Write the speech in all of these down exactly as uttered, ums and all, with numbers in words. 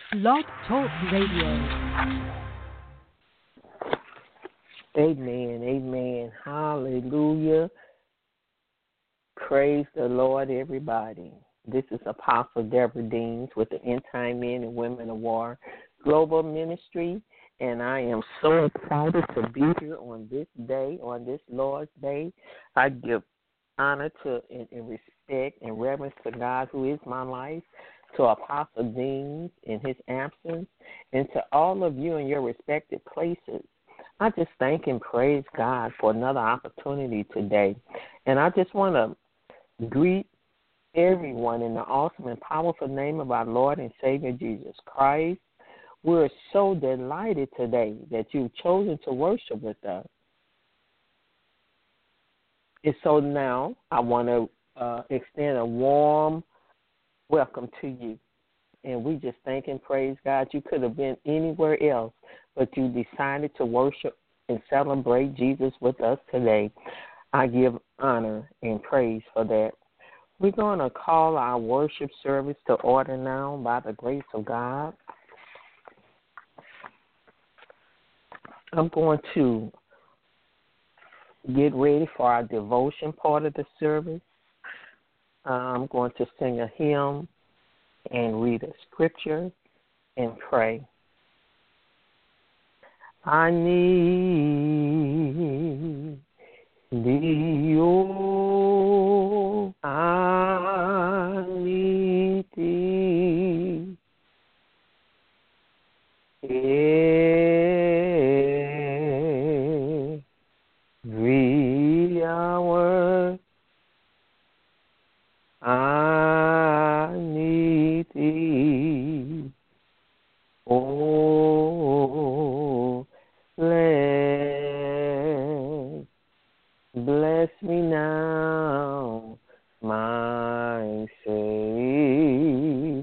Blog Talk Radio. Amen, amen, hallelujah. Praise the Lord, everybody. This is Apostle Deborah Deans with the End Time Men and Women of War Global Ministry, and I am so excited to be here on this day, on this Lord's Day. I give honor to and, and respect and reverence to God who is my life, to Apostle Deans in his absence, and to all of you in your respective places. I just thank and praise God for another opportunity today. And I just want to greet everyone in the awesome and powerful name of our Lord and Savior Jesus Christ. We're so delighted today that you've chosen to worship with us. And so now I want to uh, extend a warm welcome to you. And we just thank and praise God. You could have been anywhere else, but you decided to worship and celebrate Jesus with us today. I give honor and praise for that. We're going to call our worship service to order now by the grace of God. I'm going to get ready for our devotion part of the service. Uh, I'm going to sing a hymn and read a scripture and pray. I need thee, oh, I need thee. Every hour I need thee. Oh, bless, bless me now, my Savior,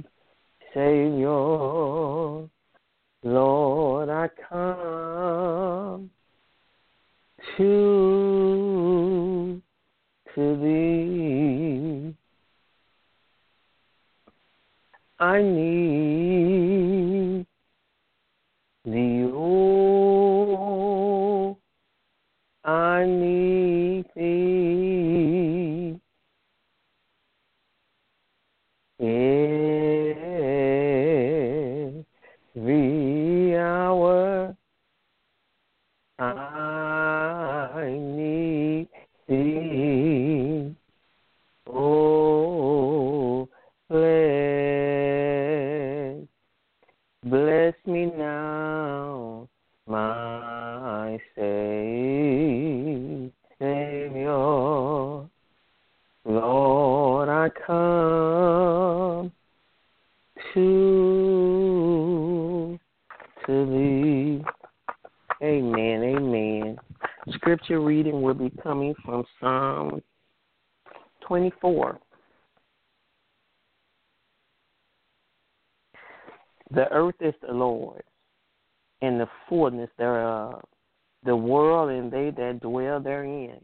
Savior. Lord, I come to, to thee. I need thee, oh, I need thee. Every hour I need thee. Oh, bless, bless me now, my Savior. Lord, I come to, to thee. Amen, amen. Scripture reading will be coming from Psalm twenty-four. The earth is the Lord's, and the fullness thereof, the world and they that dwell therein.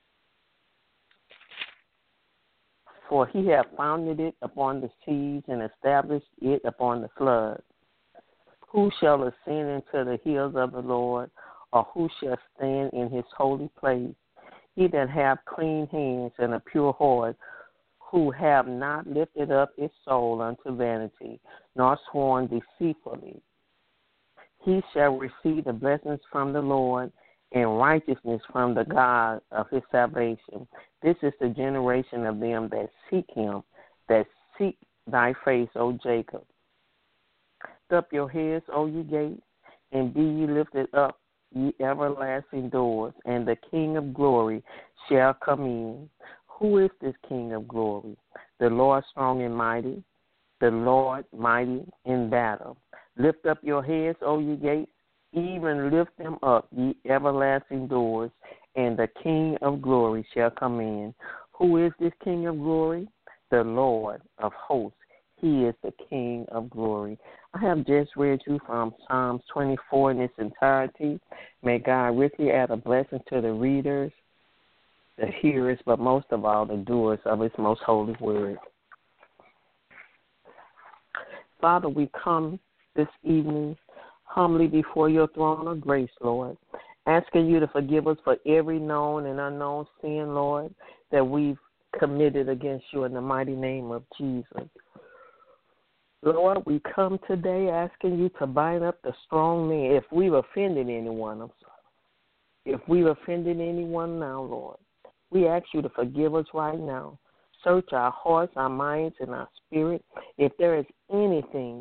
For he hath founded it upon the seas and established it upon the floods. Who shall ascend into the hills of the Lord, or who shall stand in his holy place? He that hath clean hands and a pure heart, who have not lifted up his soul unto vanity, nor sworn deceitfully. He shall receive the blessings from the Lord, and righteousness from the God of his salvation. This is the generation of them that seek him, that seek thy face, O Jacob. Lift up your heads, O ye gates, and be ye lifted up, ye everlasting doors, and the King of glory shall come in. Who is this King of glory? The Lord strong and mighty, the Lord mighty in battle. Lift up your heads, O ye gates, even lift them up, ye everlasting doors, and the King of glory shall come in. Who is this King of glory? The Lord of hosts. He is the King of glory. I have just read you from Psalms twenty-four in its entirety. May God richly add a blessing to the readers, the hearers, but most of all, the doers of his most holy word. Father, we come this evening, humbly before your throne of grace, Lord, asking you to forgive us for every known and unknown sin, Lord, that we've committed against you in the mighty name of Jesus. Lord, we come today asking you to bind up the strong man. If we've offended anyone, I'm sorry. If we've offended anyone now, Lord, we ask you to forgive us right now. Search our hearts, our minds, and our spirit. If there is anything,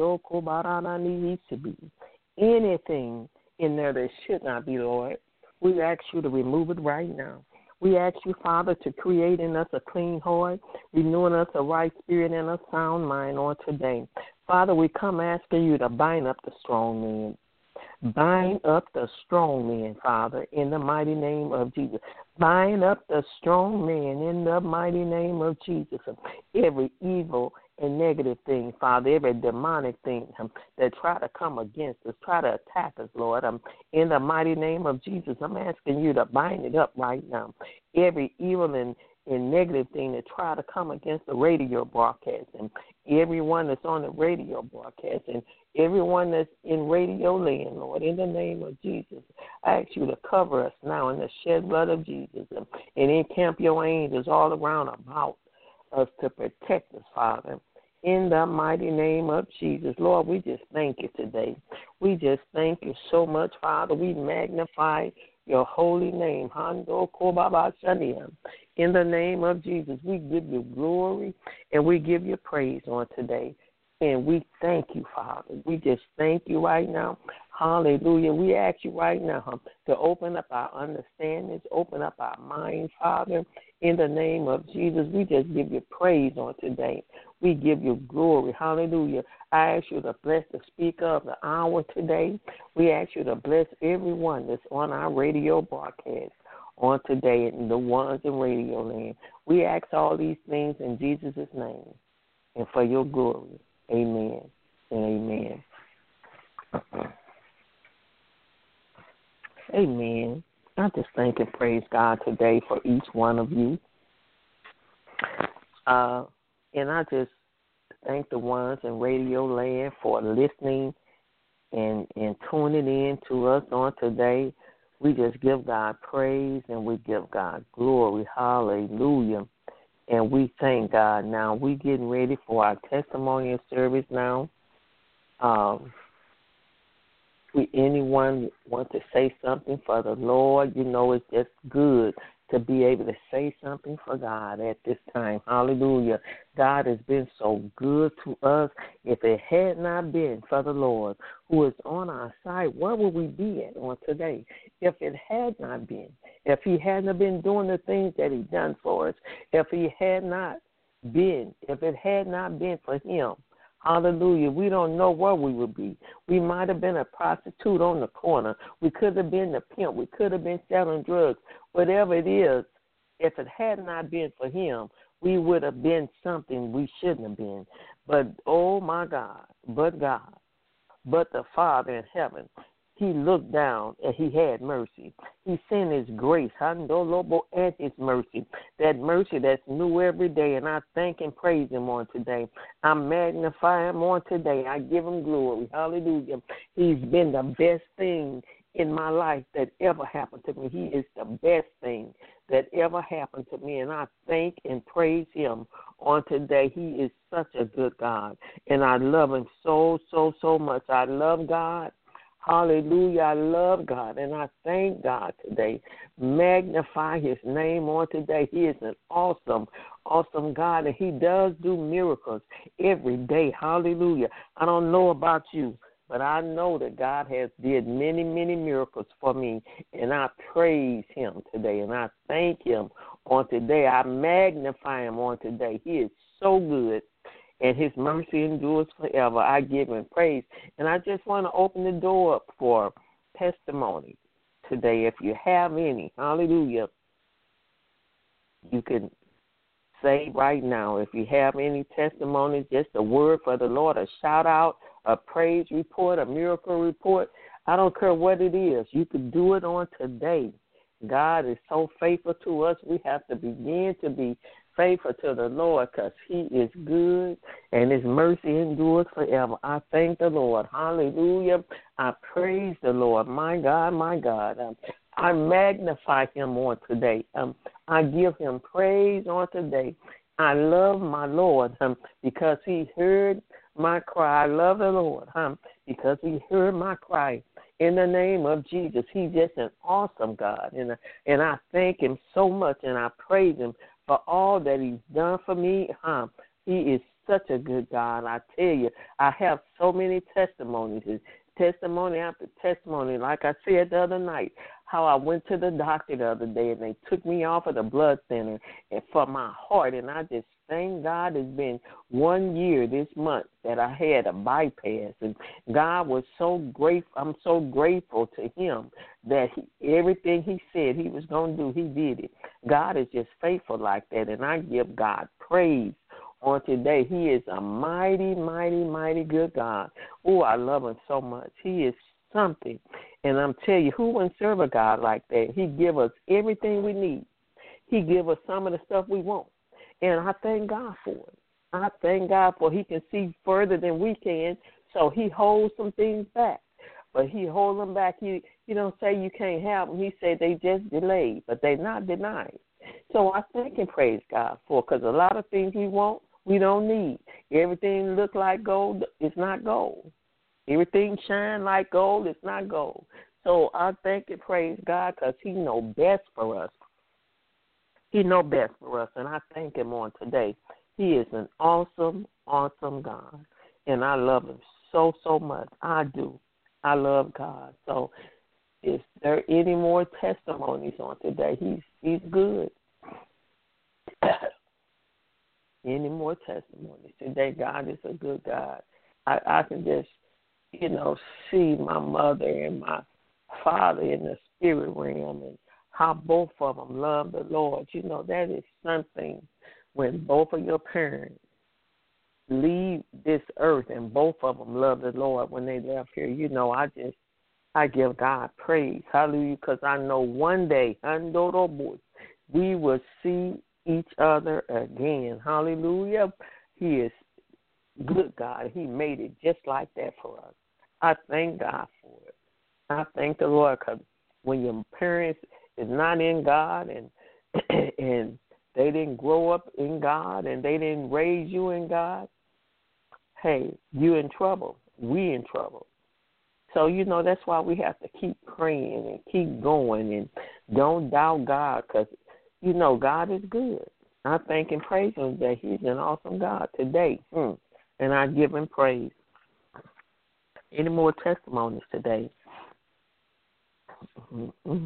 anything in there that should not be, Lord, we ask you to remove it right now. We ask you, Father, to create in us a clean heart, renewing us a right spirit and a sound mind on today. Father, we come asking you to bind up the strong man. Bind up the strong man, Father, in the mighty name of Jesus. Bind up the strong man in the mighty name of Jesus. Every evil and negative thing, Father, every demonic thing um, that try to come against us, try to attack us, Lord, um, in the mighty name of Jesus, I'm asking you to bind it up right now. Every evil and, and negative thing that try to come against the radio broadcast, and everyone that's on the radio broadcast, and everyone that's in radio land, Lord, in the name of Jesus, I ask you to cover us now in the shed blood of Jesus and, and encamp your angels all around about us to protect us, Father. In the mighty name of Jesus, Lord, we just thank you today. We just thank you so much, Father. We magnify your holy name. In the name of Jesus, we give you glory and we give you praise on today. And we thank you, Father. We just thank you right now. Hallelujah. We ask you right now to open up our understandings, open up our minds, Father. In the name of Jesus, we just give you praise on today. We give you glory. Hallelujah. I ask you to bless the speaker of the hour today. We ask you to bless everyone that's on our radio broadcast on today and the ones in radio land. We ask all these things in Jesus' name and for your glory. Amen and amen. Amen. I just thank and praise God today for each one of you. Uh, and I just thank the ones in Radio Land for listening and, and tuning in to us on today. We just give God praise and we give God glory. Hallelujah. And we thank God. Now, we're getting ready for our testimonial service now. Um, we, anyone want to say something for the Lord, you know it's just good to be able to say something for God at this time. Hallelujah. God has been so good to us. If it had not been for the Lord who is on our side, where would we be at on today? If it had not been, if he hadn't been doing the things that he done for us, if he had not been, if it had not been for him, hallelujah, we don't know where we would be. We might have been a prostitute on the corner. We could have been the pimp. We could have been selling drugs. Whatever it is, if it had not been for him, we would have been something we shouldn't have been. But, oh, my God, but God, but the Father in heaven, he looked down and he had mercy. He sent his grace, and his mercy, that mercy that's new every day. And I thank and praise him on today. I magnify him on today. I give him glory. Hallelujah. He's been the best thing in my life that ever happened to me. He is the best thing that ever happened to me. And I thank and praise him on today. He is such a good God. And I love him so, so, so much. I love God. Hallelujah. I love God, and I thank God today. Magnify his name on today. He is an awesome, awesome God, and he does do miracles every day. Hallelujah. I don't know about you, but I know that God has did many, many miracles for me, and I praise him today, and I thank him on today. I magnify him on today. He is so good. And his mercy endures forever. I give him praise. And I just want to open the door up for testimony today. If you have any, hallelujah, you can say right now. If you have any testimonies, just a word for the Lord, a shout out, a praise report, a miracle report. I don't care what it is. You can do it on today. God is so faithful to us. We have to begin to be faithful to the Lord because he is good and his mercy endures forever. I thank the Lord. Hallelujah. I praise the Lord. My God, my God. Um, I magnify him on today. Um, I give him praise on today. I love my Lord um, because he heard my cry. I love the Lord um, because he heard my cry. In the name of Jesus, he's just an awesome God. And, and I thank him so much, and I praise him for all that he's done for me. Um, he is such a good God. I tell you, I have so many testimonies, testimony after testimony. Like I said the other night, how I went to the doctor the other day, and they took me off of the blood thinner and for my heart, and I just thank God. It's been one year this month that I had a bypass, and God was so grateful. I'm so grateful to him that he, everything he said he was going to do, he did it. God is just faithful like that, and I give God praise on today. He is a mighty, mighty, mighty good God. Oh, I love him so much. He is something, and I'm telling you, who wouldn't serve a God like that? He give us everything we need. He give us some of the stuff we want. And I thank God for it. I thank God for he can see further than we can, so he holds some things back. But he holds them back. He, he don't say you can't have them. He said they just delayed, but they're not denied. So I thank and praise God for it, because a lot of things we want, we don't need. Everything look like gold, it's not gold. Everything shine like gold, it's not gold. So I thank and praise God because he know best for us. He know best for us, and I thank him on today. He is an awesome, awesome God, and I love him so, so much. I do. I love God. So is there any more testimonies on today? He's he's good. Any more testimonies today? God is a good God. I, I can just, you know, see my mother and my father in the spirit realm, and how both of them love the Lord. You know, that is something when both of your parents leave this earth and both of them love the Lord when they left here. You know, I just, I give God praise. Hallelujah, because I know one day, we will see each other again. Hallelujah. He is good God. He made it just like that for us. I thank God for it. I thank the Lord, because when your parents is not in God, and and they didn't grow up in God, and they didn't raise you in God, hey, you in trouble. We in trouble. So, you know, that's why we have to keep praying and keep going, and don't doubt God, because, you know, God is good. I thank and praise him that he's an awesome God today, hmm. and I give him praise. Any more testimonies today? Mm-hmm.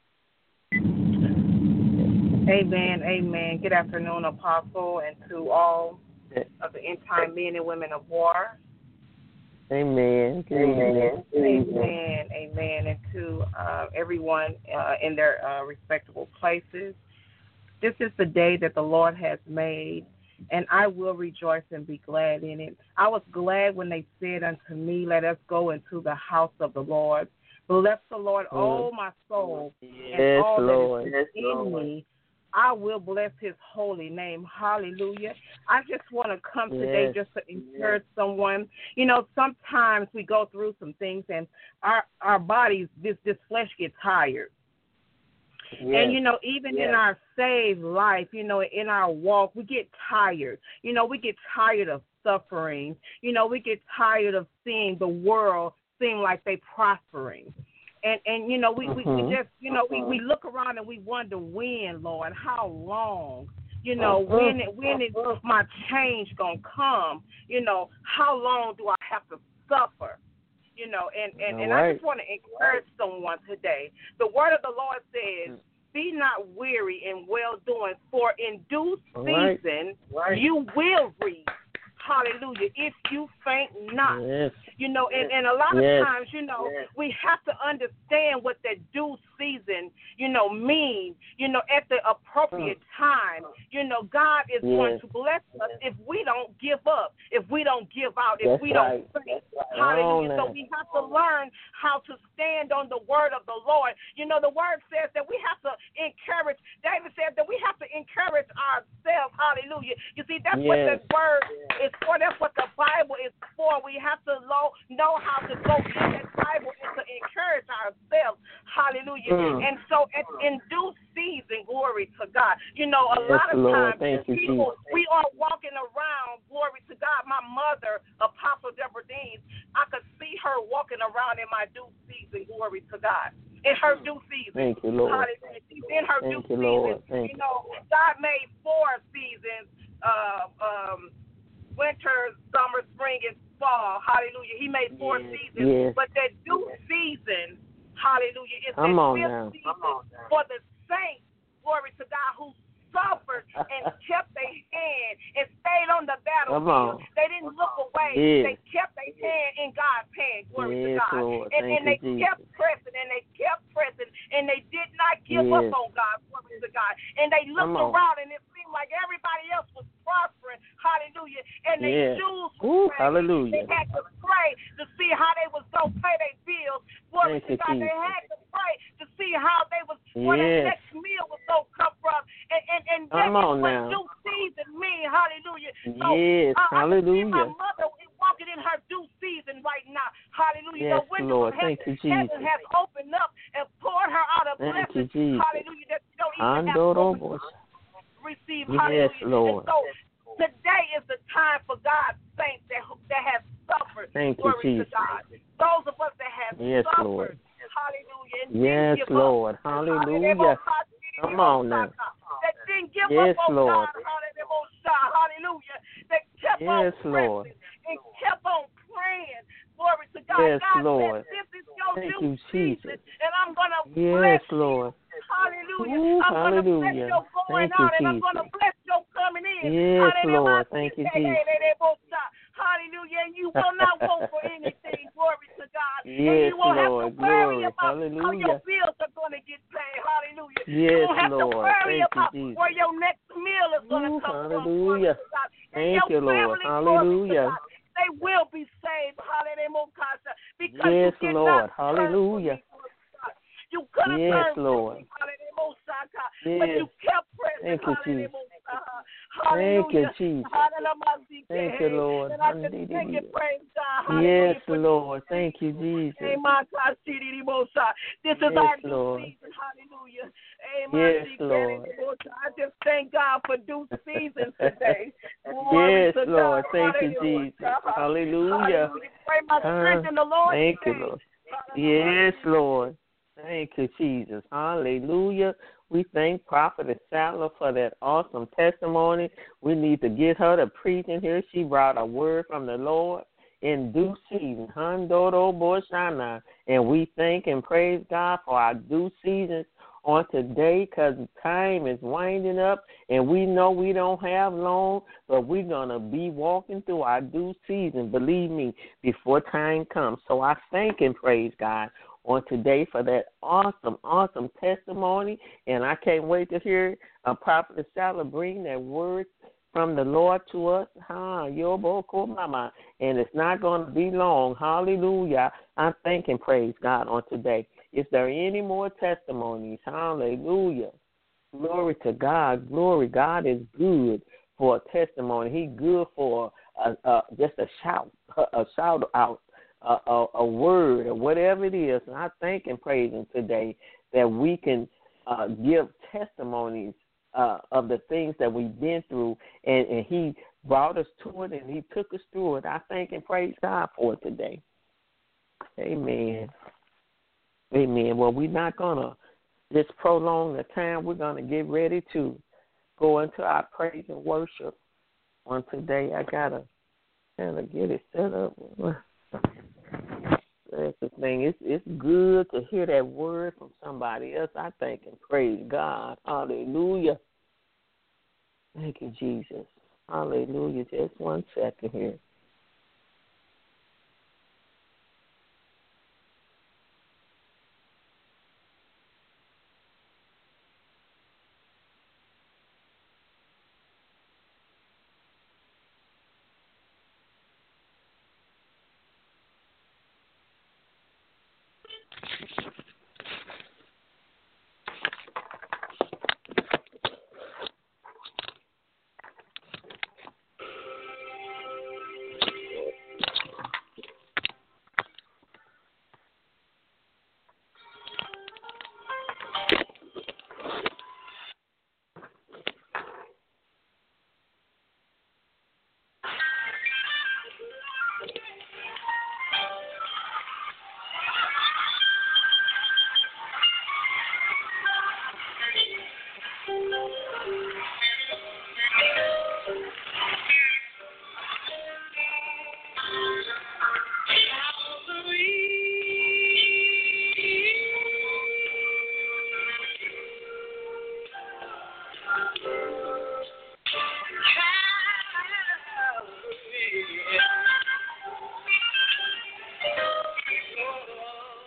Amen, amen. Good afternoon, Apostle, and to all of the end-time men and women of war. Amen. Amen, amen, amen. And to uh, everyone uh, in their uh, respectable places. This is the day that the Lord has made, and I will rejoice and be glad in it. I was glad when they said unto me, let us go into the house of the Lord. Bless the Lord, mm. oh my soul, yes, and all Lord. that is in Lord. me. I will bless his holy name. Hallelujah. I just want to come yes. today just to encourage yes. someone. You know, sometimes we go through some things, and our, our bodies, this, this flesh gets tired. Yes. And, you know, even yes. in our saved life, you know, in our walk, we get tired. You know, we get tired of suffering. You know, we get tired of seeing the world seem like they prospering. And, and you know, we, uh-huh. we, we just, you know, uh-huh. we, we look around and we wonder when, Lord, how long? You know, uh-huh. when, when is my change going to come? You know, how long do I have to suffer? You know, and, and, and right. I just want to encourage someone today. The word of the Lord says, be not weary in well-doing, for in due season right. Right. you will reap. Hallelujah. If you faint not. Yes. You know, and, and a lot yes. of times, you know, yes. we have to understand what that due season, you know, means, you know, at the appropriate time. You know, God is yes. going to bless us if we don't give up, if we don't give out, if That's we right. don't faint. Hallelujah. So we have to learn how to stand on the word of the Lord. You know, the word says that we have to encourage. David said that we have to encourage ourselves. Hallelujah. You see, that's yes. what the word is for. That's what the Bible is for. We have to know how to go in that Bible and to encourage ourselves. Hallelujah. Mm. And so in due season, glory to God. You know, a yes, lot of Lord. times Thank people, you, we are walking around, glory to God. My mother, Apostle Deborah Dean, I could see her walking around in my due season, glory to God. In her due season. Thank you, Lord. Hallelujah. She's in her Thank due you, season. Lord. Thank you know, God made four seasons, uh, um, winter, summer, spring, and fall. Hallelujah. He made four yes. seasons. Yes. But that due season, hallelujah, is Come the on fifth now. season for the saints, glory to God, who suffered and kept their hand and stayed on the battlefield. They didn't look away. Yes. They kept their hand in God's hand, glory yes, to God. Lord. And, and they you, kept pressing and they kept pressing and they did not give yes. up on God, glory to God. And they looked around and it seemed like everybody else was prospering, hallelujah, and their yes. shoes were Ooh, hallelujah. They had to pray to see how they was going to pay their bills, glory Thank to God. You, they had to pray to see how they was, yes. where their next meal was going to come from. And, and, and that Come on is what now. due season mean, hallelujah. So, yes, uh, hallelujah. I can see my mother walking in her due season right now, hallelujah. Yes, the window Lord. of heaven, Thank you, Jesus. heaven has opened up and poured her out a Thank blessing, you, Jesus. hallelujah, that you don't even Andoro have to receive, yes, hallelujah. Lord. And so today is the time for God's saints that, that have suffered, Thank glory you, to God. Those of us that have yes, suffered, Lord. hallelujah. And yes, give Lord. Up. Hallelujah. Come on now. That didn't give yes, up on Lord. God, hallelujah. That kept yes, on Lord. and kept on praying. Glory to God. Yes, God Lord. said, this is your Thank new you, season, Jesus. and I'm going to yes, bless Lord. you. Hallelujah. Ooh, I'm going to bless hallelujah. your going Thank out, you, and I'm going to bless your coming in. Yes, hallelujah. Lord. Thank you, Jesus. Hallelujah. And you will not want for anything. Glory to God. Yes, and you won't Lord. have to worry Glory. about hallelujah. how your bills are going to get paid. Hallelujah. Yes, you won't have Lord. to worry Thank about you, where your next meal is going to come hallelujah. from. God. Thank your you, Lord. family, Hallelujah. God, they will be saved. Hallelujah. Because yes, you did Lord. not Hallelujah. You could have yes, turned Lord. yes. but you kept pressing. Thank you, Jesus. Hallelujah. Thank you, Jesus. Thank you, Lord. And I just thank you, praise God. Yes, Lord. Thank you, Jesus. This is yes, our due Lord. season. Hallelujah. Yes, Lord. I just thank God for due seasons today. yes, Lord. Thank you, Jesus. Hallelujah. Pray my strength in the Lord. Thank today. you, Lord. Yes, Lord. Thank you, Jesus. Hallelujah. We thank Prophetess Sattler for that awesome testimony. We need to get her to preach in here. She brought a word from the Lord in due season. Handoro Boshana. And we thank and praise God for our due seasons on today because time is winding up and we know we don't have long, but we're going to be walking through our due season, believe me, before time comes. So I thank and praise God on today for that awesome, awesome testimony. And I can't wait to hear a Prophet Sattler bring that word from the Lord to us. Ha, Yobo Mama. And it's not going to be long. Hallelujah. I thank and praise God on today. Is there any more testimonies? Hallelujah. Glory to God. Glory. God is good for a testimony. He's good for a, a, just a shout, a, a shout out. A, a, a word or whatever it is. And I thank and praise him today that we can uh, give testimonies uh, of the things that we've been through, and, and he brought us to it and he took us through it. I thank and praise God for it today. Amen. Amen. Well, we're not going to just prolong the time. We're going to get ready to go into our praise and worship on today. I got to kind of get it set up. That's the thing. It's it's good to hear that word from somebody else. I thank and praise God. Hallelujah. Thank you, Jesus. Hallelujah. Just one second here.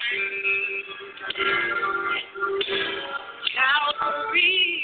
Calvary.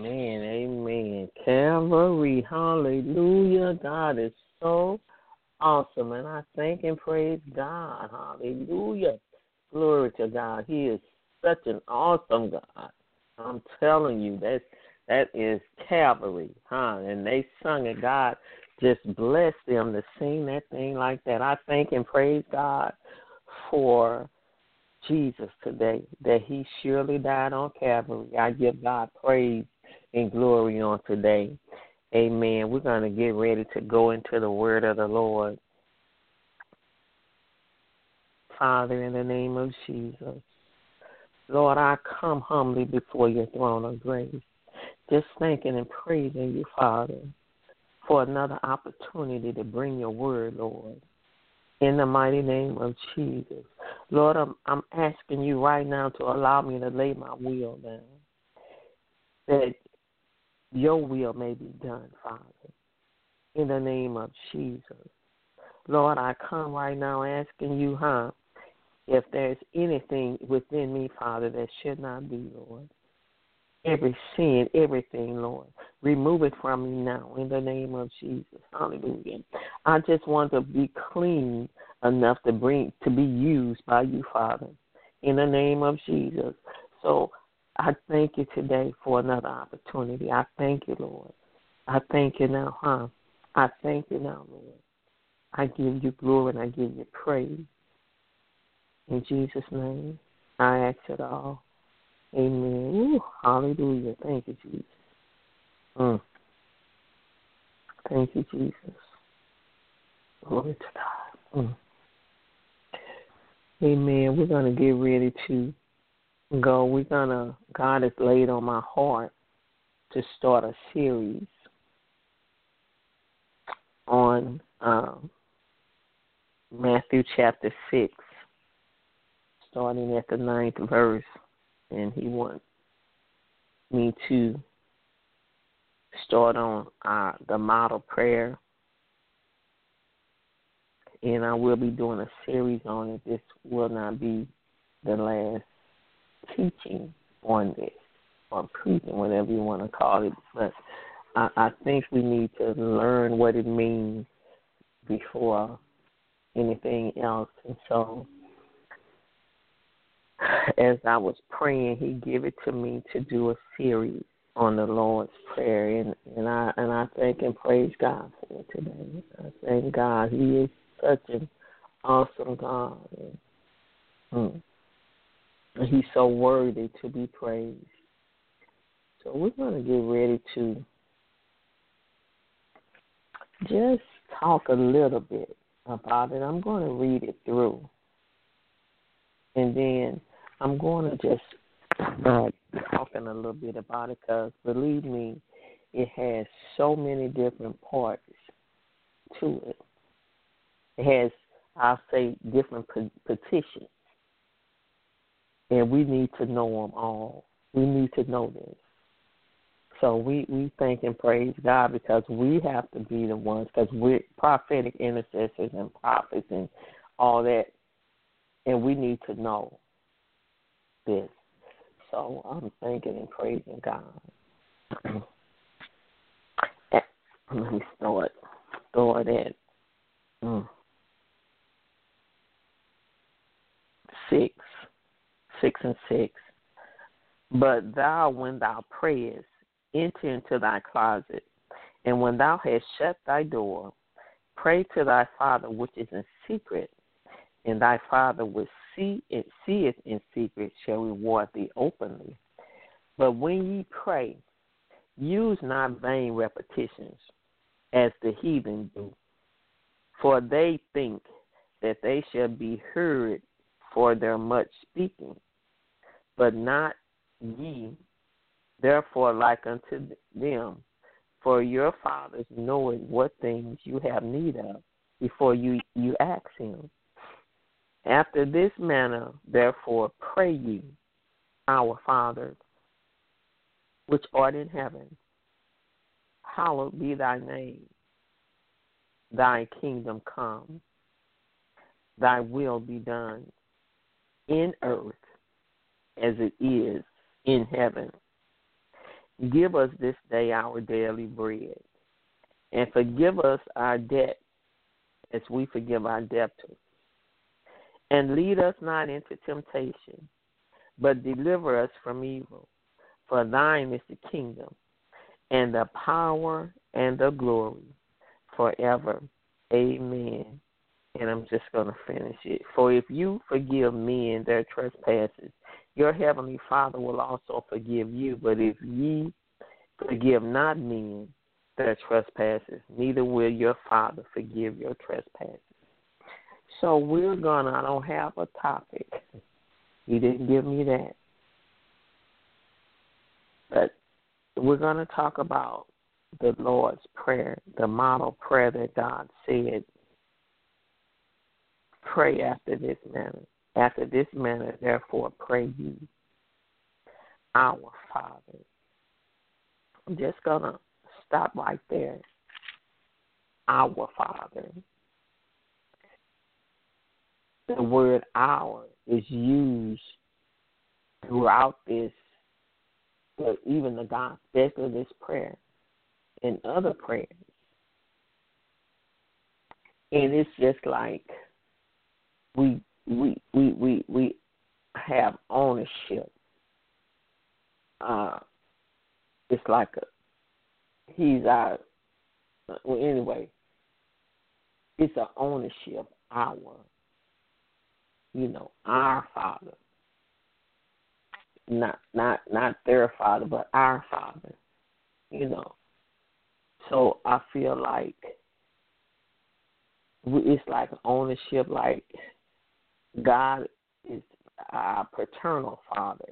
Amen. Amen. Calvary. Hallelujah. God is so awesome. And I thank and praise God. Hallelujah. Glory to God. He is such an awesome God. I'm telling you, that's, that is Calvary. Huh? And they sung it. God just blessed them to sing that thing like that. I thank and praise God for Jesus today, that he surely died on Calvary. I give God praise and glory on today. Amen. We're going to get ready to go into the word of the Lord. Father, in the name of Jesus, Lord, I come humbly before your throne of grace, just thanking and praising you, Father, for another opportunity to bring your word, Lord. In the mighty name of Jesus. Lord, I'm, I'm asking you right now to allow me to lay my will down, that your will may be done, Father, in the name of Jesus. Lord, I come right now asking you, huh, if there's anything within me, Father, that should not be, Lord. Every sin, everything, Lord. Remove it from me now in the name of Jesus. Hallelujah. I just want to be clean enough to bring to be used by you, Father, in the name of Jesus. So I thank you today for another opportunity. I thank you, Lord. I thank you now, huh? I thank you now, Lord. I give you glory and I give you praise. In Jesus' name, I ask it all. Amen. Ooh, hallelujah. Thank you, Jesus. Mm. Thank you, Jesus. Glory to God. Mm. Amen. We're going to get ready to go. We're going to, God has laid on my heart to start a series on um, Matthew chapter six, starting at the ninth verse. And he wants me to start on uh, the model prayer. And I will be doing a series on it. This will not be the last teaching on this, or preaching, whatever you want to call it. But I, I think we need to learn what it means before anything else. And so as I was praying, he gave it to me to do a series on the Lord's Prayer, and, and I and I thank and praise God for it today. I thank God. He is such an awesome God. And, and he's so worthy to be praised. So we're going to get ready to just talk a little bit about it. I'm going to read it through. And then I'm going to just start talking a little bit about it because, believe me, it has so many different parts to it. It has, I'll say, different petitions. And we need to know them all. We need to know this. So we, we thank and praise God because we have to be the ones, because we're prophetic intercessors and prophets and all that. And we need to know this. So I'm thanking and praising God. Let me start, start at mm, six, six and six. But thou, when thou prayest, enter into thy closet, and when thou hast shut thy door, pray to thy Father which is in secret, and thy Father which see it, seeth in secret shall reward thee openly. But when ye pray, use not vain repetitions, as the heathen do, for they think that they shall be heard for their much speaking. But not ye, therefore, like unto them, for your Father knoweth what things you have need of before you, you ask him. After this manner, therefore, pray ye, our Father, which art in heaven, hallowed be thy name. Thy kingdom come, thy will be done in earth as it is in heaven. Give us this day our daily bread, and forgive us our debt as we forgive our debtors. And lead us not into temptation, but deliver us from evil. For thine is the kingdom, and the power, and the glory, forever. Amen. And I'm just going to finish it. For if you forgive men their trespasses, your heavenly Father will also forgive you. But if ye forgive not men their trespasses, neither will your Father forgive your trespasses. So we're going to, I don't have a topic. He didn't give me that. But we're going to talk about the Lord's Prayer, the model prayer that God said, pray after this manner. After this manner, therefore, pray ye, our Father. I'm just going to stop right there. Our Father. The word our is used throughout this, even the gospel, especially this prayer and other prayers. And it's just like we we we we, we have ownership. Uh, it's like a he's our well anyway. It's an ownership, our. You know, our Father. Not not not their Father, but our Father. You know. So I feel like it's like ownership, like God is our paternal Father.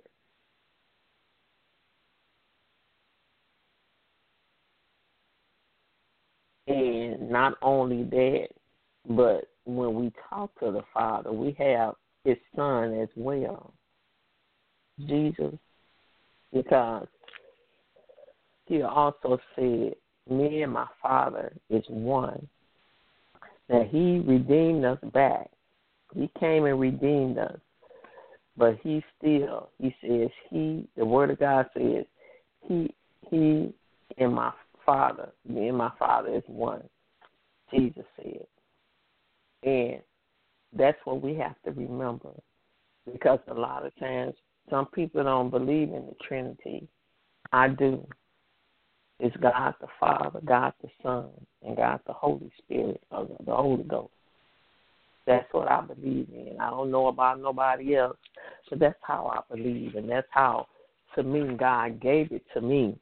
And not only that, but when we talk to the Father, we have his Son as well, Jesus, because he also said, me and my Father is one, that he redeemed us back. He came and redeemed us, but he still, he says, he, the Word of God says, he, he and my Father, me and my Father is one, Jesus said. And that's what we have to remember, because a lot of times some people don't believe in the Trinity. I do. It's God the Father, God the Son, and God the Holy Spirit, or the Holy Ghost. That's what I believe in. I don't know about nobody else, but that's how I believe, and that's how, to me, God gave it to me.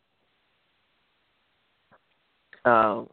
Um.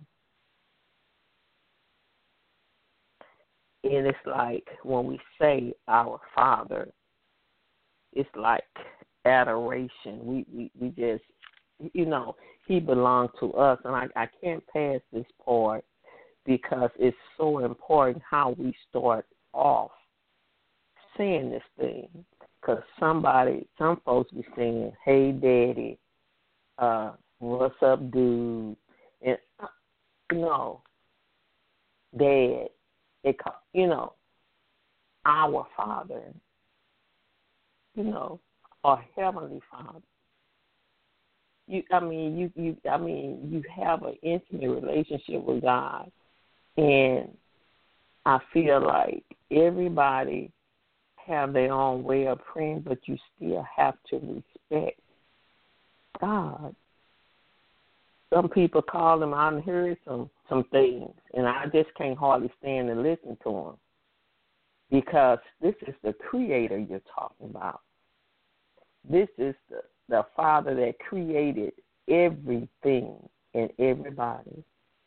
And it's like when we say our Father, it's like adoration. We we, we just, you know, he belongs to us. And I, I can't pass this part because it's so important how we start off saying this thing. Because somebody, some folks be saying, hey, Daddy, uh, what's up, dude? And, you know, Dad. It, you know, our Father, you know, our Heavenly Father. You, I mean, you, you, I mean, you have an intimate relationship with God, and I feel like everybody have their own way of praying, but you still have to respect God. Some people call him, I've heard some, some things, and I just can't hardly stand and listen to them, because this is the Creator you're talking about. This is the, the Father that created everything and everybody.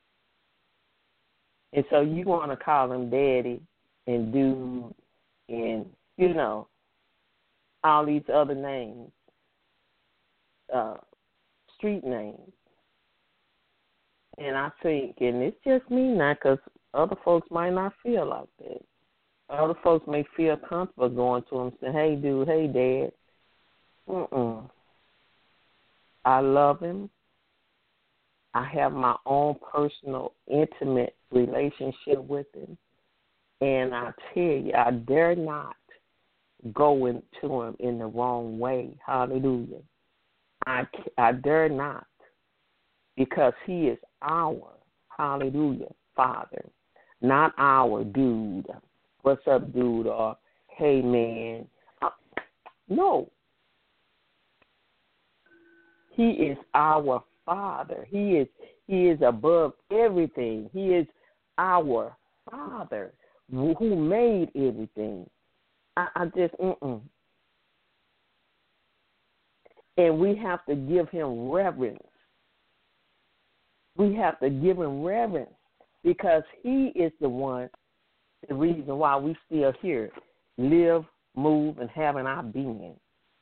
And so you want to call him Daddy and Dude and, you know, all these other names, uh, street names. And I think, and it's just me now, because other folks might not feel like that. Other folks may feel comfortable going to him and saying, hey, dude, hey, Dad. Mm-mm. I love him. I have my own personal, intimate relationship with him. And I tell you, I dare not go into him in the wrong way. Hallelujah. I, I dare not, because he is our, hallelujah, Father, not our dude. What's up, dude? Or, hey, man. Uh, no. He is our Father. He is He is above everything. He is our Father who made everything. I, I just, mm-mm. And we have to give him reverence. We have to give him reverence because he is the one, the reason why we still here, live, move, and having our being.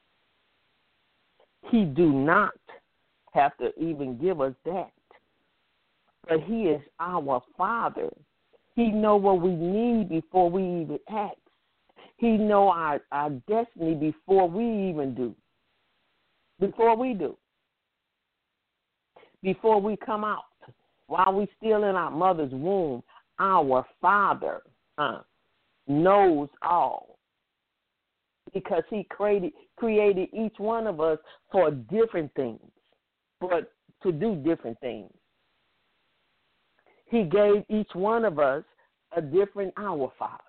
He do not have to even give us that. But he is our Father. He know what we need before we even ask. He know our, our destiny before we even do. Before we do. Before we come out. While we still in our mother's womb, our Father uh, knows all. Because he created created each one of us for different things, but to do different things. He gave each one of us a different our Father.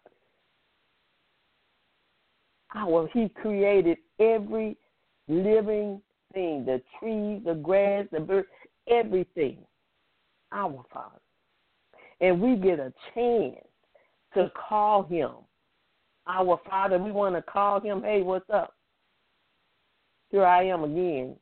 Our, he created every living thing, the trees, the grass, the birds, everything. Our Father. And we get a chance to call him our Father. We want to call him, hey, what's up? Here I am again.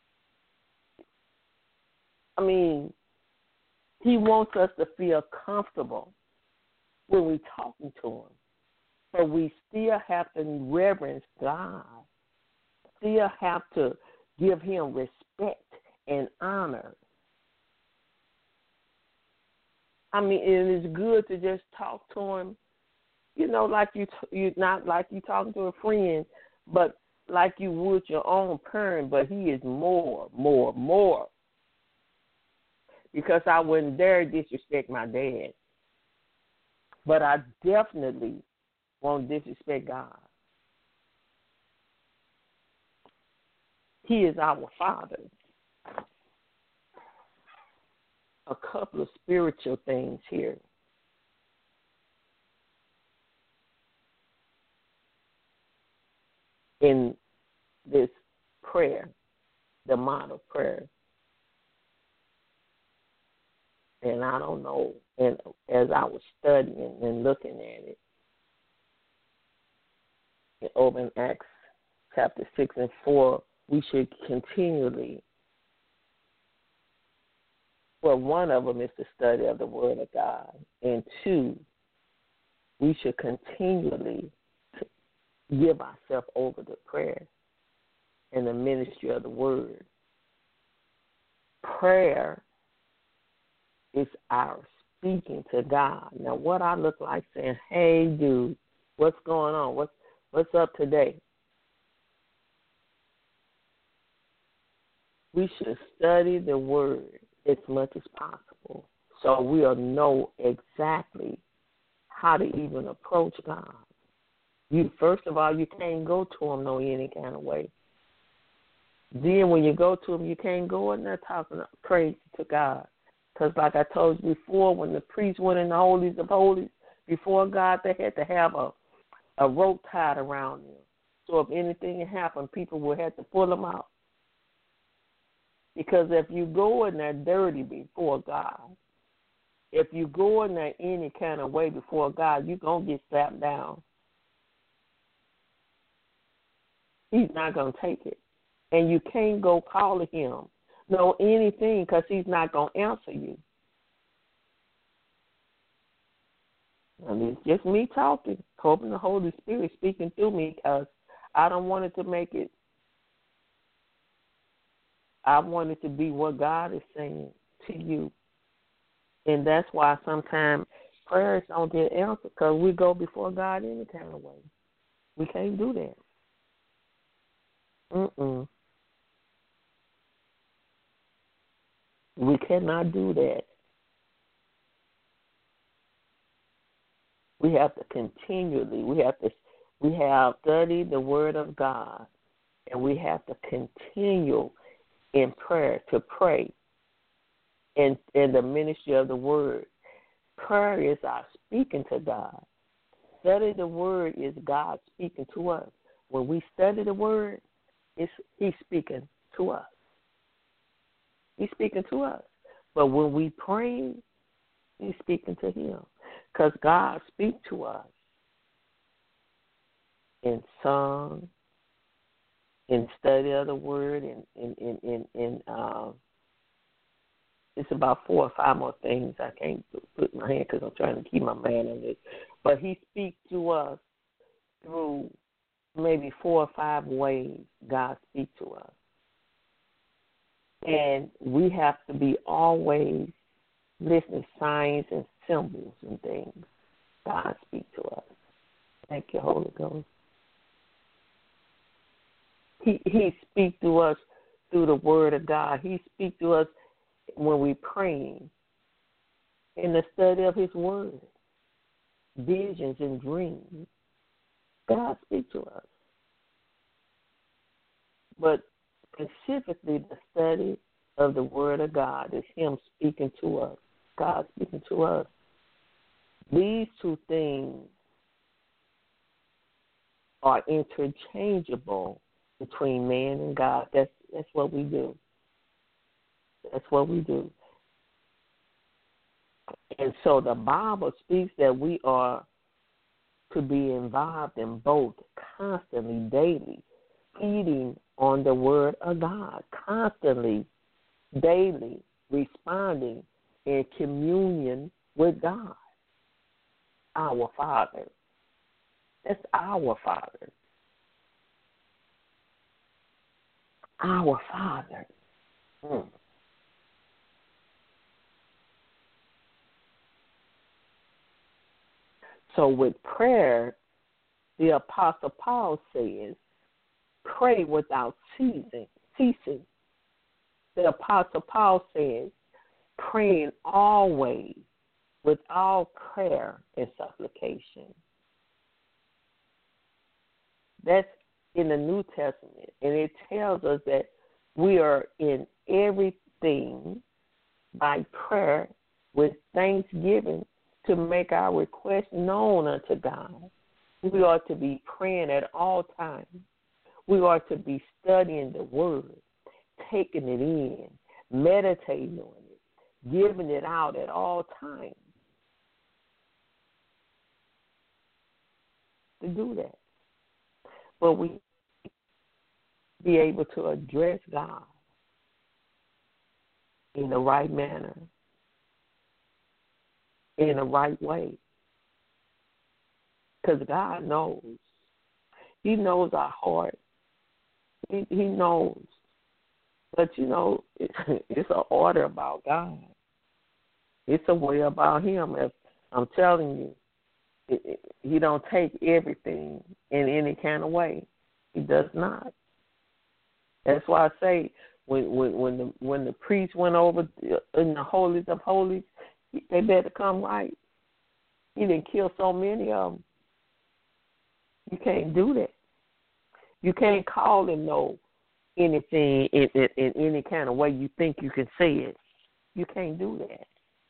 I mean, he wants us to feel comfortable when we're talking to him. But we still have to reverence God. Still have to give him respect and honor. I mean, it is good to just talk to him, you know, like you, you not like you talking to a friend, but like you would your own parent. But he is more, more, more. Because I wouldn't dare disrespect my dad, but I definitely won't disrespect God. He is our Father. A couple of spiritual things here. In this prayer, the model prayer. And I don't know, and as I was studying and looking at it, in open Acts chapter six and four, we should continually, well, one of them is the study of the Word of God, and two, we should continually give ourselves over to prayer and the ministry of the Word. Prayer is our speaking to God. Now, what I look like saying, hey, dude, what's going on? What's, what's up today? We should study the Word as much as possible so we'll know exactly how to even approach God. You First of all, you can't go to him no any kind of way. Then when you go to him, you can't go in there talking crazy to God. Because like I told you before, when the priest went in the holies of holies before God, they had to have a, a rope tied around them. So if anything happened, people would have to pull them out. Because if you go in there dirty before God, if you go in there any kind of way before God, you're going to get slapped down. He's not going to take it. And you can't go calling him no anything because he's not going to answer you. I mean, it's just me talking, hoping the Holy Spirit speaking through me because I don't want it to make it. I want it to be what God is saying to you. And that's why sometimes prayers don't get answered because we go before God any kind of way. We can't do that. Mm-mm. We cannot do that. We have to continually, we have to, we have studied the Word of God, and we have to continue in prayer, to pray, in, in the ministry of the word. Prayer is our speaking to God. Study the word is God speaking to us. When we study the word, it's, he's speaking to us. He's speaking to us. But when we pray, he's speaking to him. Because God speaks to us in song, in study of the word, in in in in, in um, it's about four or five more things. I can't put my hand because I'm trying to keep my mind on this. But he speaks to us through maybe four or five ways God speaks to us. And we have to be always listening to signs and symbols and things. God speaks to us. Thank you, Holy Ghost. He he speaks to us through the word of God. He speaks to us when we pray in the study of his word, visions and dreams. God speaks to us. But specifically the study of the word of God is him speaking to us, God speaking to us. These two things are interchangeable between man and God. That's that's what we do. That's what we do. And so the Bible speaks that we are to be involved in both constantly, daily, feeding on the word of God, constantly, daily, responding in communion with God, our Father. That's our Father. Our Father. Mm. So with prayer, the Apostle Paul says, pray without ceasing. ceasing. The Apostle Paul says, praying always with all prayer and supplication. That's in the New Testament, and it tells us that we are in everything by prayer with thanksgiving to make our request known unto God. We are to be praying at all times. We are to be studying the word, taking it in, meditating on it, giving it out at all times. To do that. But we be able to address God in the right manner, in the right way. Because God knows. He knows our heart. He, he knows. But, you know, it, it's an order about God. It's a way about him. If I'm telling you, it, it, he don't take everything in any kind of way. He does not. That's why I say when when when the when the priest went over in the holies of holies, they better come right. He didn't kill so many of them. You can't do that. You can't call him no anything in, in, in any kind of way you think you can say it. You can't do that.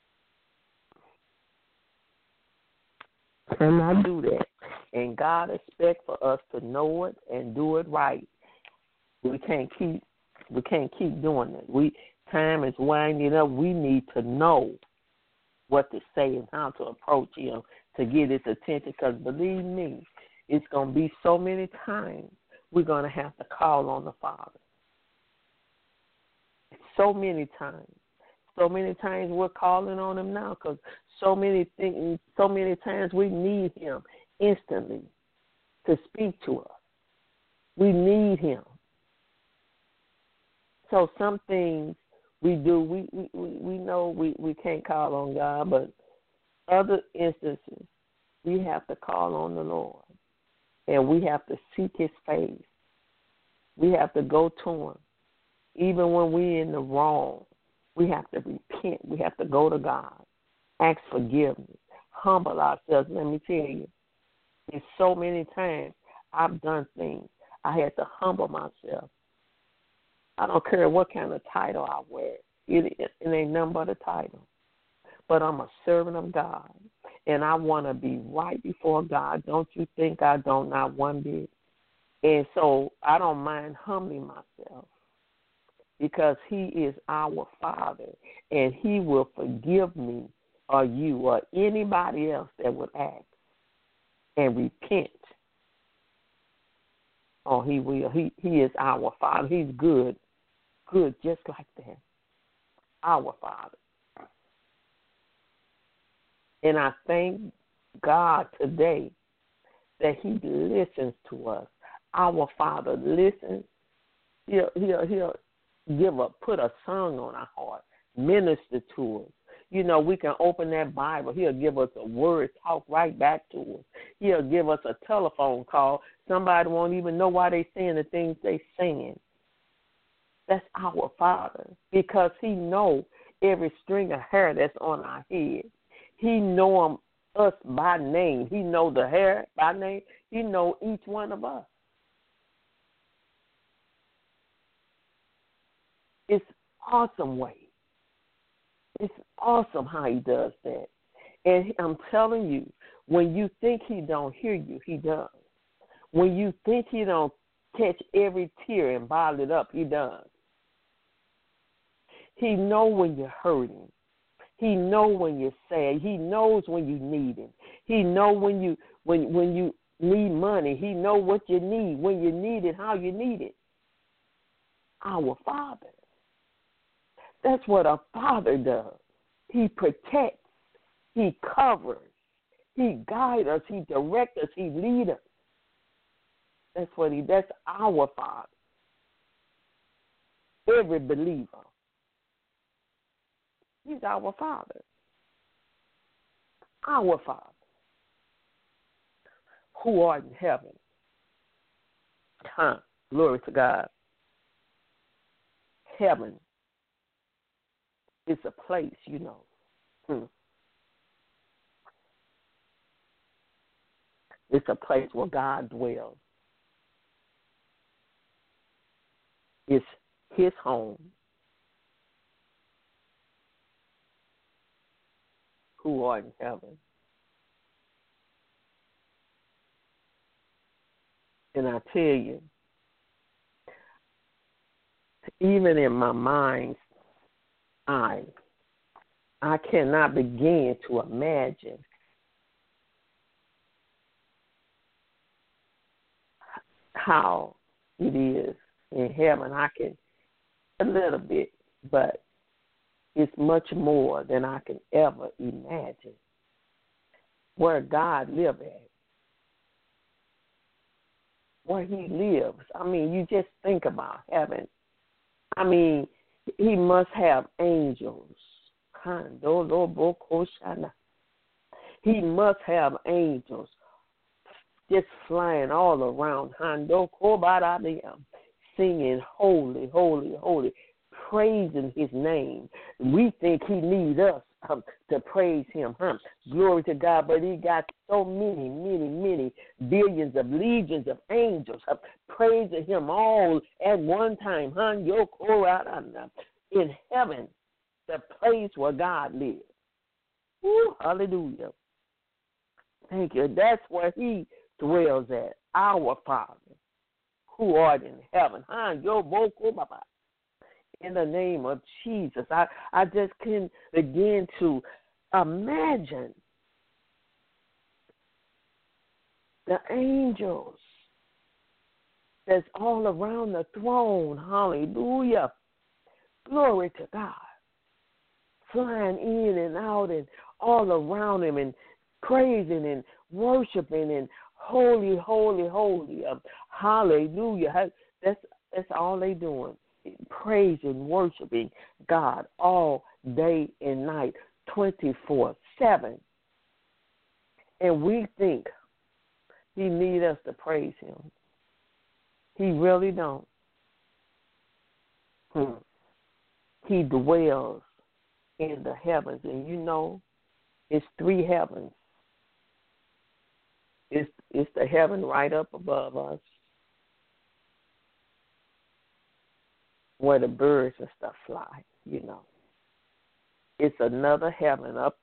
Cannot do that. And God expects for us to know it and do it right. We can't keep we can't keep doing it. We time is winding up. We need to know what to say and how to approach him to get his attention. Because believe me, it's going to be so many times we're going to have to call on the Father. So many times. So many times we're calling on him now because so many things, so many times we need him instantly to speak to us. We need him. So some things we do, we, we, we know we, we can't call on God, but other instances we have to call on the Lord. And we have to seek his face. We have to go to him. Even when we're in the wrong, we have to repent. We have to go to God, ask forgiveness, humble ourselves. Let me tell you, there's so many times I've done things. I had to humble myself I don't care what kind of title I wear. It, it, it ain't nothing but a title. But I'm a servant of God, and I want to be right before God. Don't you think I don't, not one bit? And so I don't mind humbling myself because he is our Father, and he will forgive me or you or anybody else that would ask and repent. Oh, he will. He, he is our Father. He's good, good just like that. Our Father. And I thank God today that he listens to us. Our Father listens. He'll, he'll, he'll give a, put a song on our heart, minister to us. You know, we can open that Bible. He'll give us a word, talk right back to us. He'll give us a telephone call. Somebody won't even know why they're saying the things they're saying. That's our Father because he knows every string of hair that's on our head. He knows us by name. He knows the hair by name. He knows each one of us. It's awesome way. It's awesome how he does that. And I'm telling you, when you think he don't hear you, he does. When you think he don't catch every tear and bottle it up, he does. He knows when you're hurting. He knows when you're sad. He knows when you need him. He knows when you when when you need money. He knows what you need, when you need it, how you need it. Our Father. That's what a father does. He protects. He covers. He guides us. He directs us. He leads us. That's what he. That's our Father. Every believer. He's our Father. Our Father. Who art in heaven. Huh. Glory to God. Heaven. It's a place, you know. Hmm. It's a place where God dwells. It's his home. Who art in heaven. And I tell you, even in my mind's eye, I cannot begin to imagine how it is in heaven. I can a little bit, but it's much more than I can ever imagine. Where God lives at. Where he lives. I mean, you just think about heaven. I mean, he must have angels. He must have angels just flying all around, singing holy, holy, holy, praising his name. We think he needs us um, to praise him. Huh? Glory to God, but he got so many, many, many billions of legions of angels uh, praising him all at one time. Huh? In heaven, the place where God lives. Ooh, hallelujah. Thank you. That's where he dwells at, our Father, who art in heaven. In the name of Jesus, I, I just can begin to imagine the angels that's all around the throne. Hallelujah. Glory to God. Flying in and out and all around him and praising and worshiping and holy, holy, holy. Um, hallelujah. That's, that's all they doing. Praising, worshiping God all day and night, twenty-four seven. And we think he need us to praise him. He really don't. Hmm. He dwells in the heavens. And you know, it's three heavens. It's, it's the heaven right up above us. where the birds and stuff fly, you know. It's another heaven up,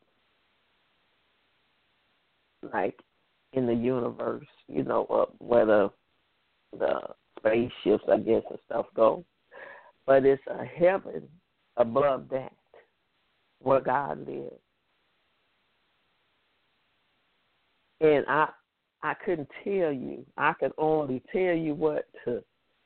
like in the universe, you know, up where the, the spaceships, I guess, and stuff go. But it's a heaven above that where God lives. And I I couldn't tell you. I could only tell you what to,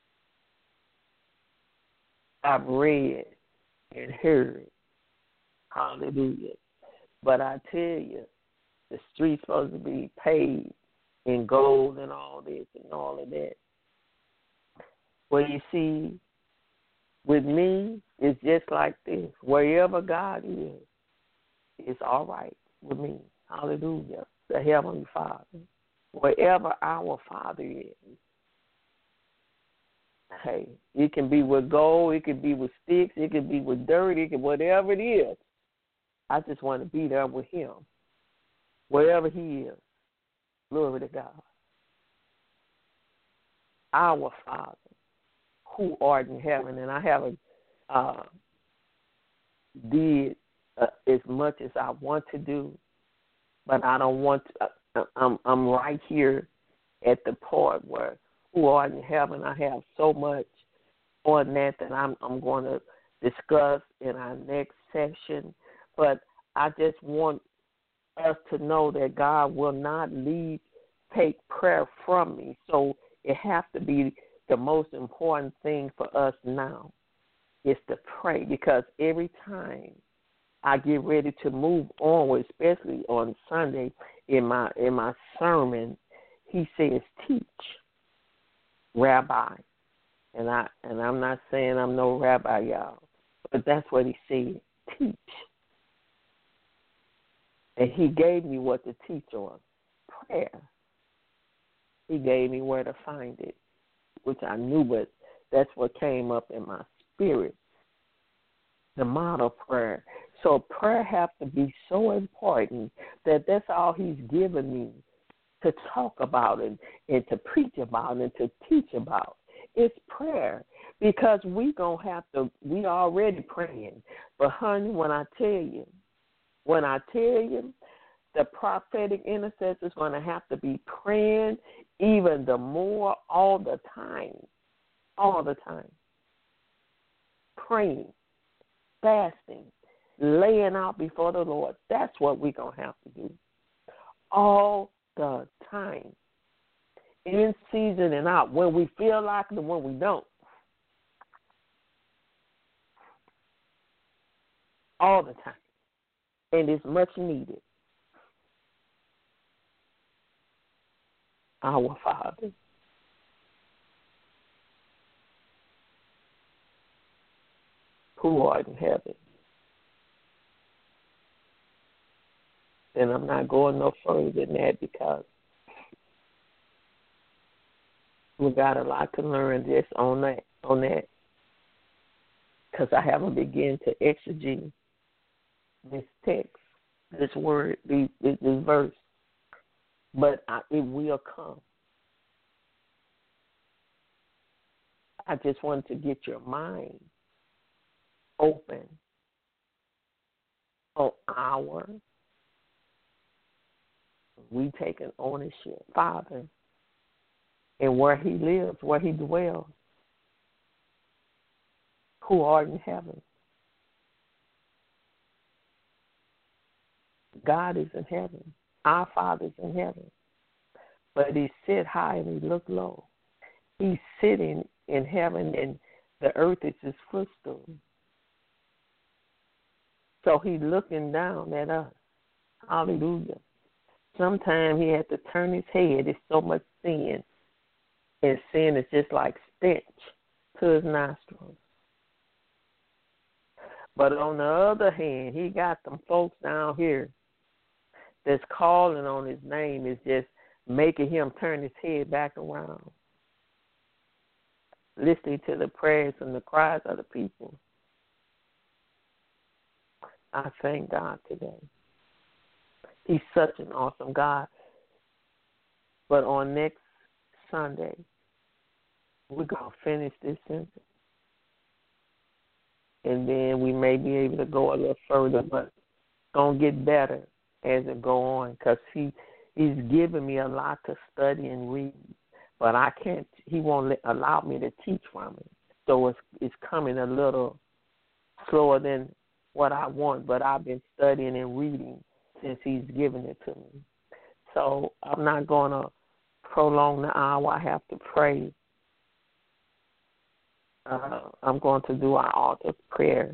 I've read and heard. Hallelujah. But I tell you, the street's supposed to be paved in gold and all this and all of that. Well, you see, with me, it's just like this. Wherever God is, it's all right with me. Hallelujah. The Heavenly Father. Wherever our Father is. Hey, it can be with gold, it can be with sticks, it can be with dirt, it can whatever it is. I just want to be there with Him. Wherever He is. Glory to God. Our Father, who art in heaven, and I haven't uh, did uh, as much as I want to do, but I don't want to. Uh, I'm I'm right here at the part where who art in heaven. I have so much on that that I'm I'm going to discuss in our next session. But I just want us to know that God will not leave, take prayer from me. So it has to be the most important thing for us now is to pray, because every time I get ready to move onward, especially on Sunday in my in my sermon, he says, teach, rabbi. And I and I'm not saying I'm no rabbi, y'all, but that's what he said, teach. And he gave me what to teach on, prayer. He gave me where to find it, which I knew, but that's what came up in my spirit, the model prayer. So prayer has to be so important that that's all he's given me to talk about and, and to preach about and to teach about. It's prayer, because we going to have to, we already praying. But, honey, when I tell you, when I tell you, the prophetic intercessor is going to have to be praying even the more all the time, all the time. Praying, fasting, laying out before the Lord. That's what we're going to have to do all the time, in season and out, when we feel like it and when we don't. All the time. And it's much needed. Our Father, who art in heaven. And I'm not going no further than that, because we got a lot to learn just on that, on that, because I haven't begun to exegete this text, this word, this, this, this verse, but I, it will come. I just want to get your mind open on our, we taking ownership, Father, and where he lives, where he dwells, who art in heaven. God is in heaven. Our Father is in heaven. But he sit high and he look low. He's sitting in heaven and the earth is his footstool. So he's looking down at us. Hallelujah. Sometimes he has to turn his head. It's so much sin. And sin is just like stench to his nostrils. But on the other hand, he got them folks down here that's calling on his name, is just making him turn his head back around, listening to the prayers and the cries of the people. I thank God today. He's such an awesome God. But on next Sunday, we're going to finish this sentence. and then we may be able to go a little further, but it's going to get better as it go on because he, he's giving me a lot to study and read, but I can't, he won't let, allow me to teach from it. So it's, it's coming a little slower than what I want, but I've been studying and reading since he's given it to me. So I'm not going to prolong the hour. I have to pray. Uh, I'm going to do our altar prayer.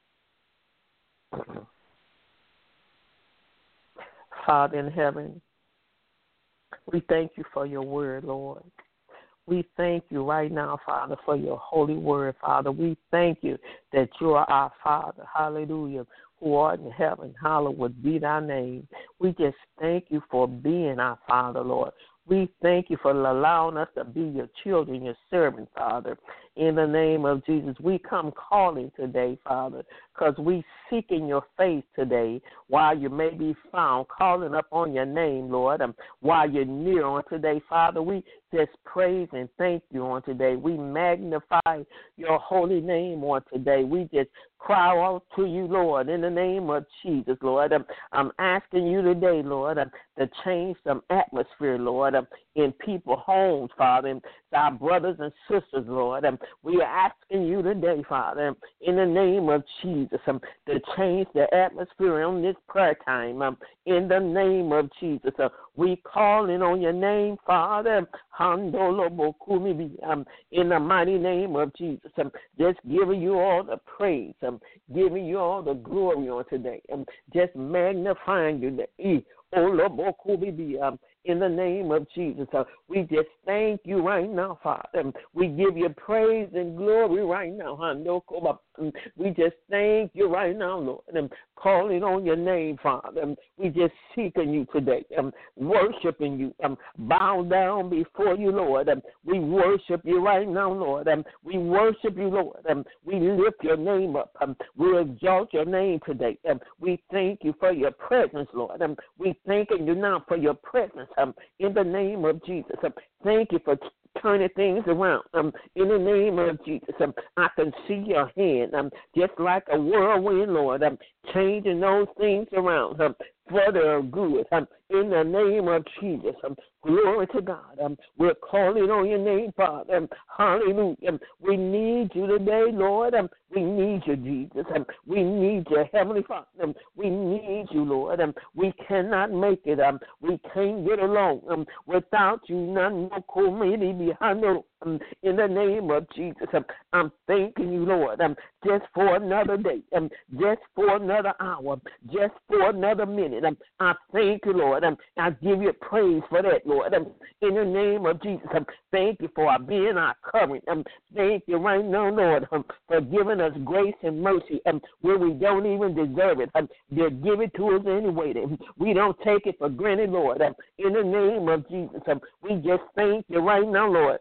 Father in heaven, we thank you for your word, Lord. We thank you right now, Father, for your holy word, Father. We thank you that you are our Father, hallelujah, who art in heaven. Hallowed be thy name. We just thank you for being our Father, Lord. We thank you for allowing us to be your children, your servants, Father. In the name of Jesus, we come calling today, Father, because we seek in your face today while you may be found, calling up on your name, Lord, um, while you're near on today, Father. We just praise and thank you on today. We magnify your holy name on today. We just cry out to you, Lord, in the name of Jesus, Lord. Um, I'm asking you today, Lord, um, to change some atmosphere, Lord, um, in people's homes, Father, and our brothers and sisters, Lord. Um, we are asking you today, Father, um, in the name of Jesus, um, to change the atmosphere on this prayer time, um, in the name of Jesus. Uh, we calling on your name, Father, um, in the mighty name of Jesus. Um, just giving you all the praise, um, giving you all the glory on today, um, just magnifying you. Um, in the name of Jesus. Uh, we just thank you right now, Father. Um, we give you praise and glory right now. Um, we just thank you right now, Lord. Um, calling on your name, Father. Um, we just seeking you today, um, worshiping you, um, bow down before you, Lord. Um, we worship you right now, Lord. Um, we worship you, Lord. Um, we lift your name up. Um, we exalt your name today. Um, we thank you for your presence, Lord. Um, we thanking you now for your presence. Um, in the name of Jesus, um, thank you for turning things around. Um, in the name of Jesus, um, I can see your hand, um, just like a whirlwind, Lord, um, changing those things around um, for their good. Um, in the name of Jesus, um, glory to God. Um, we're calling on your name, Father. Um, hallelujah. Um, we need you today, Lord. Um, we need you, Jesus. Um, we need you, Heavenly Father. Um, we need you, Lord. Um, we cannot make it. Um, we can't get along um, without you. None behind um, in the name of Jesus. Um, I'm thanking you, Lord, um, just for another day, um, just for another hour, just for another minute. Um, I thank you, Lord. Um, I give you praise for that, Lord. Um, in the name of Jesus, um, thank you for our being our covering. Um, thank you right now, Lord, um, for giving us grace and mercy um, where we don't even deserve it. Um, you give it to us anyway. Um, we don't take it for granted, Lord. Um, in the name of Jesus, um, we just thank you right now, Lord.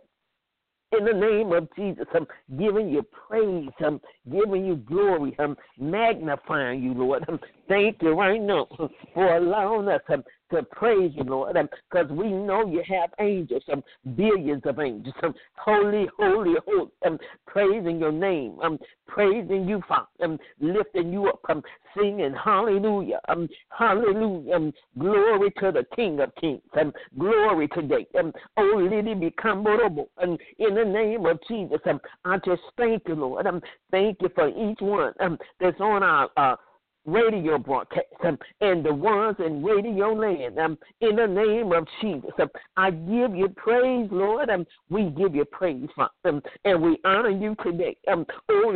In the name of Jesus, I'm giving you praise, I'm giving you glory, I'm magnifying you, Lord. I'm thank you right now for allowing us um, to praise you, Lord, because um, we know you have angels, um, billions of angels, um, holy, holy, holy, um, praising your name, um, praising you, Father, um, lifting you up, um, singing hallelujah, um, hallelujah, um, glory to the King of Kings, um, glory today, um, oh, let it become mortal, um, in the name of Jesus, um, I just thank you, Lord, um, thank you for each one um, that's on our uh, radio broadcast um, and the ones in radio land. Um, in the name of Jesus, um, I give you praise, Lord. Um, we give you praise, Father, um, and we honor you today. Um,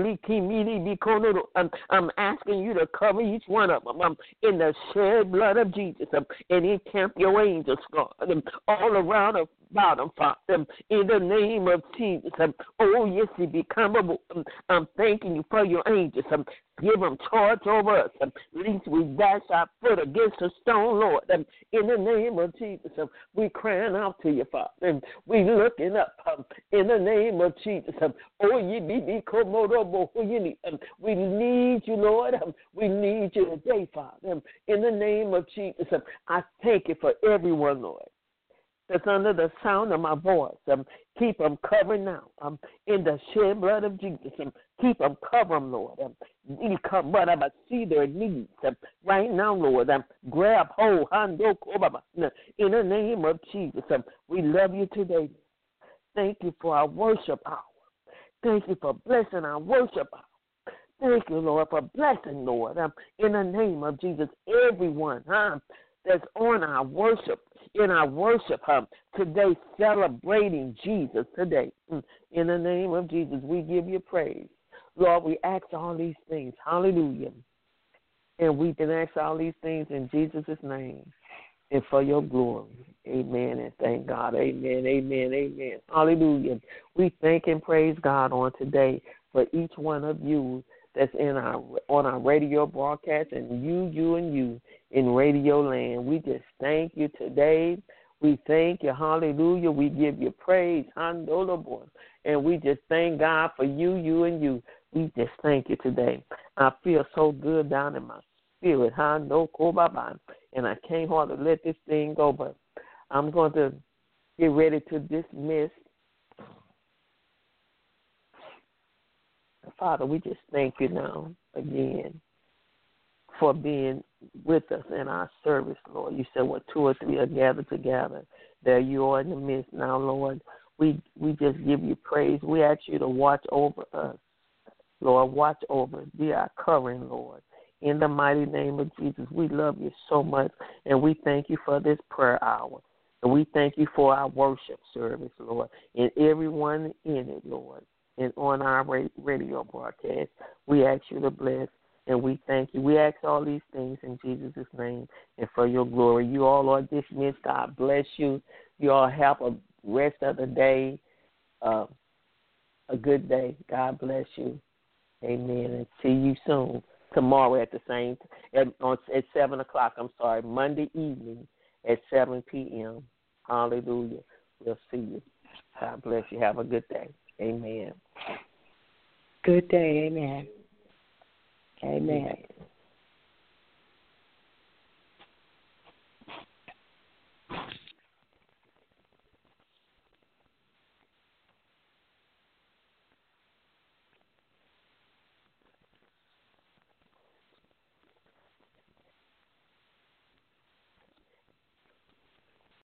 um, I'm asking you to cover each one of them um, in the shed blood of Jesus um, and encamp your angels, God, um, all around the bottom, Father, um, in the name of Jesus. Um, oh, yes, it become um, I'm thanking you for your angels. Um, give them charge over us. Um, lest we dash our foot against a stone, Lord. Um, in the name of Jesus, um, we crying out to you, Father. Um, we looking up um, in the name of Jesus. Um, oh, ye be be komodobo, who you need. Um, we need you, Lord. Um, we need you today, Father. Um, in the name of Jesus, um, I thank you for everyone, Lord. that's under the sound of my voice. Um, keep them covered now. Um, in the shed blood of Jesus. Um, keep them covered, Lord. Um, you come, but I see their needs um, right now, Lord. Um, grab hold, hando, in the name of Jesus. Um, we love you today. Thank you for our worship hour. Thank you for blessing our worship hour. Thank you, Lord, for blessing, Lord. Um, in the name of Jesus, everyone um, that's on our worship, in our worship um, today, celebrating Jesus today. Mm, in the name of Jesus, we give you praise. Lord, we ask all these things. Hallelujah. And we can ask all these things in Jesus' name and for your glory. Amen and thank God. Amen, amen, amen. Hallelujah. We thank and praise God on today for each one of you that's in our on our radio broadcast, and you, you, and you in Radio Land. We just thank you today. We thank you. Hallelujah. We give you praise. And we just thank God for you, you, and you. We just thank you today. I feel so good down in my spirit. And I can't hardly let this thing go, but I'm going to get ready to dismiss. Father, we just thank you now again for being with us in our service, Lord. You said, what two or three are gathered together, there you are in the midst now, Lord. We we just give you praise. We ask you to watch over us, Lord. Watch over us. Be our covering, Lord. In the mighty name of Jesus, we love you so much, and we thank you for this prayer hour. And we thank you for our worship service, Lord, and everyone in it, Lord. And on our radio broadcast, we ask you to bless, and we thank you. We ask all these things in Jesus' name and for your glory. You all are dismissed. God bless you. You all have a rest of the day, uh, a good day. God bless you. Amen. And see you soon. Tomorrow at the same at, on, at seven o'clock. I'm sorry, Monday evening at seven p.m. Hallelujah. We'll see you. God bless you. Have a good day. Amen. Good day. Amen. Amen. Amen.